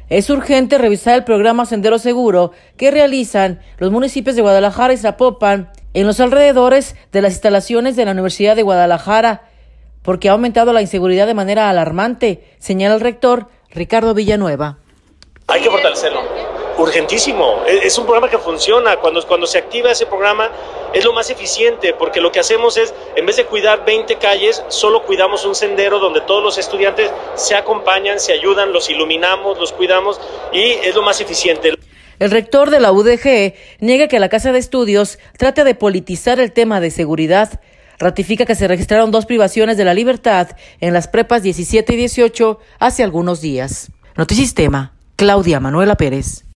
Es urgente revisar el programa Sendero Seguro que realizan los municipios de Guadalajara y Zapopan en los alrededores de las instalaciones de la Universidad de Guadalajara, porque ha aumentado la inseguridad de manera alarmante, señala el rector Ricardo Villanueva. Hay que fortalecerlo, urgentísimo. Es un programa que funciona. Cuando se activa ese programa es lo más eficiente, porque lo que hacemos es, en vez de cuidar 20 calles, solo cuidamos un sendero donde todos los estudiantes se acompañan, se ayudan, los iluminamos, los cuidamos, y es lo más eficiente. El rector de la UDG niega que la Casa de Estudios trate de politizar el tema de seguridad. Ratifica que se registraron 2 privaciones de la libertad en las prepas 17 y 18 hace algunos días. Notisistema, Claudia Manuela Pérez.